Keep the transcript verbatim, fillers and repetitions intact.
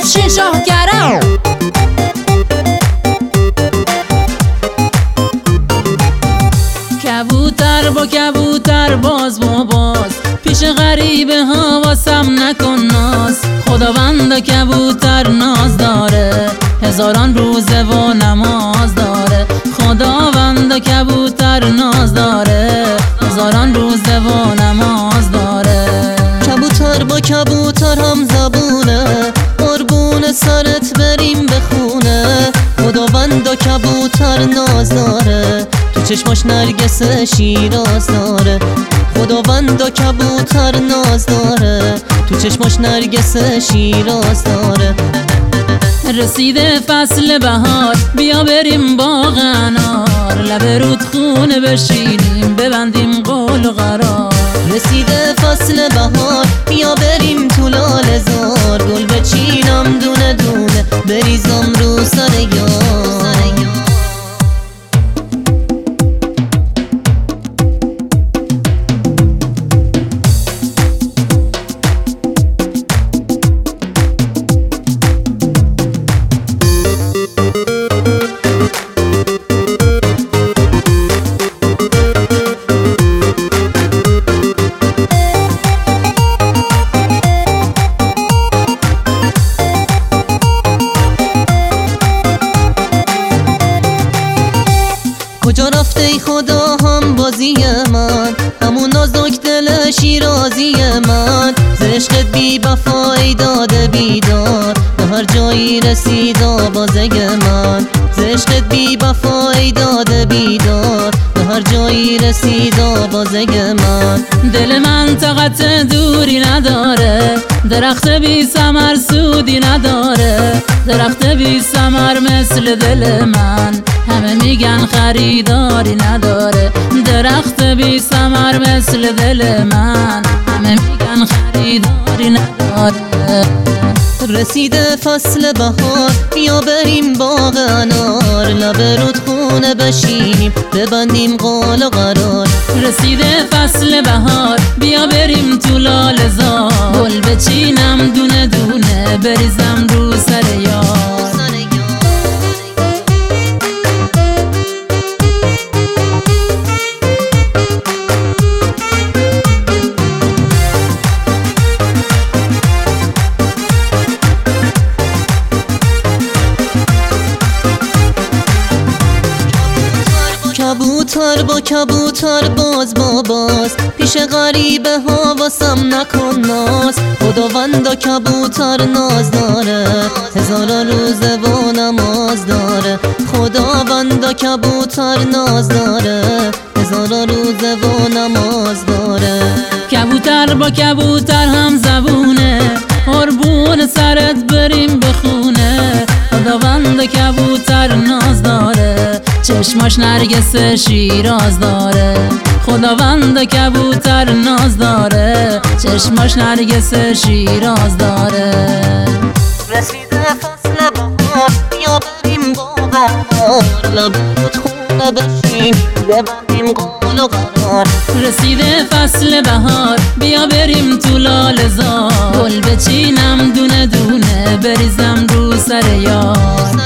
افشین شاهگرم. کبوتر با کبوتر باز با باز، پیش غریبه ها واسم نکن ناز. خداوند کبوتر ناز داره، هزاران روزه و نماز داره. خداوند کبوتر ناز داره، هزاران روزه و نماز داره. کبوتر با کبوتر هم زبونه، قربون سرت بریم به خونه. خداوند کبوتر ناز داره، تو چشماش نرگس شیراز داره. خداوند کبوتر ناز داره، تو چشماش نرگس شیراز داره. رسیده فصل بهار، بیا بریم باغ انار. لب رودخونه بشینیم ببندیم قول و قرار. رسیده فصل بهار، بیا بریم تو لاله زار. گل بچینم دونه دونه، بریزم رو سر یار. کجا رفته ای خدا هم بازی من، همون نازک دل شیرازی من. ز عشقت بی وفایی داده بیدار، به هر جایی رسید آوازه من. ز عشقت بی وفایی داده بیدار، به هر جایی رسید آوازه من. دل من طاقت دوری نداره، درخت بی ثمر سودی نداره. درخت بی ثمر مثل دل من، همه میگن خریداری نداره. درخت بی ثمر مثل دل من، همه میگن خریداری نداره. رسیده فصل بهار، بیا بریم باغ انار. لب رودخونه بشینیم ببندیم قال و قرار. رسیده فصل بهار، بیا بریم تو لاله زار. گل بچینم دونه دونه، بریزم رو سر یار. کبوتر با کبوتر باز با باز، پیش غریبه ها واسم نکن ناز. خداوند کبوتر ناز داره، هزاران روزه و نماز داره. خداوند کبوتر ناز داره، هزاران روزه و نماز داره. کبوتر با کبوتر هم زبونه، قربون سرت بریم به خونه. خداوند کبوتر ناز داره، چشماش نرگس شیراز داره. خداوند کبوتر ناز داره، چشماش نرگس شیراز داره. رسیده فصل بهار، بیا بریم باغ انار. لب رودخونه بشین ببندیم قول و قرار. رسیده فصل بهار، بیا بریم تو لاله زار. گل بچینم دونه دونه، بریزم رو سر یار.